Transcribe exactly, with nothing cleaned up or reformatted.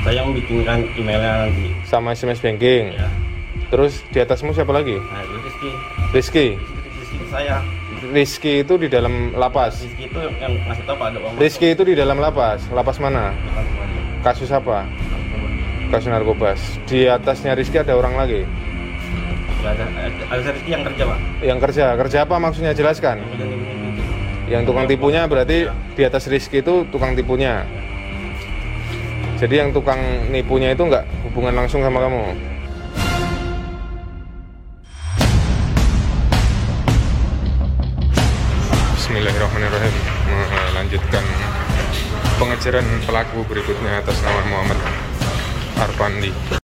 Saya yang bikinkan emailnya nanti. Sama S M S banking. Ya. Terus di atasmu siapa lagi? Nah, itu Rizky. Rizky. Rizky itu saya. Rizky itu di dalam lapas. Rizky itu yang ngasih tahu Pak ada uang. Rizky itu di dalam lapas. Lapas mana? Kasus apa? Kasus narkoba. Di atasnya Rizky ada orang lagi. Ada, ada, ada Rizky yang kerja, Pak. Yang kerja. Kerja apa maksudnya, jelaskan. Yang tukang tipunya berarti di atas Rizky itu tukang tipunya. Jadi yang tukang nipunya itu nggak hubungan langsung sama kamu. Bismillahirrahmanirrahim. Melanjutkan pengejaran pelaku berikutnya atas nama Muhammad Arpandi.